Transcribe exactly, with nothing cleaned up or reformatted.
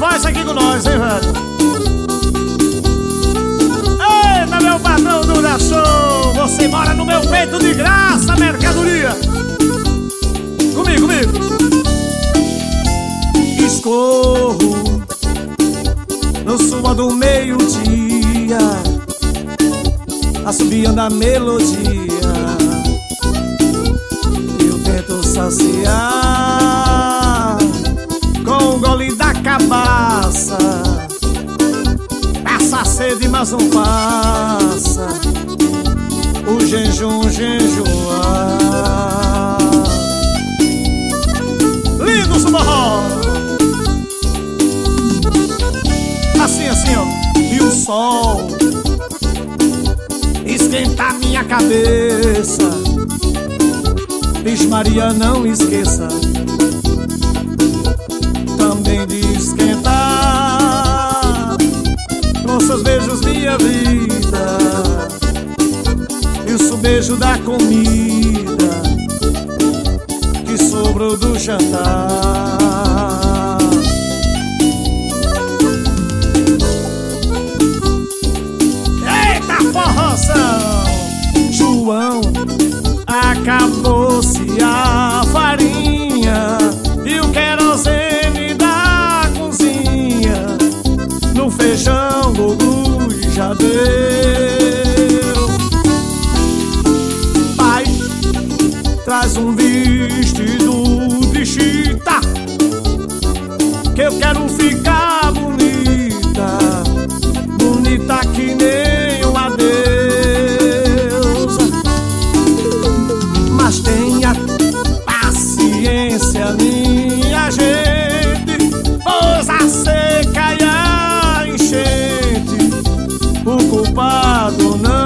voz aqui com nós, hein, velho? Eita, meu patrão do Show, você mora no meu peito de graça, mercadoria. Comigo, comigo. Escorro no suor do meio-dia, assobiando a melodia. Eu tento saciar com um gole da cabaça. Passa a sede, mas não passa o jejum, jejuar. Lindo suborró. Assim, assim, ó. E o sol esquenta minha cabeça. Diz Maria, não esqueça também de esquentar com seus beijos minha vida. E o seu beijo da comida que sobrou do jantar. Eita forroção! João, acabou-se a farinha e o querosene da cozinha. No feijão Gugu já deu. Pai, traz um vestido de chita, que eu quero ficar bonita, bonita que nem uma deusa. Mas tenha paciência, minha gente, pois a seca e a enchente, o culpado não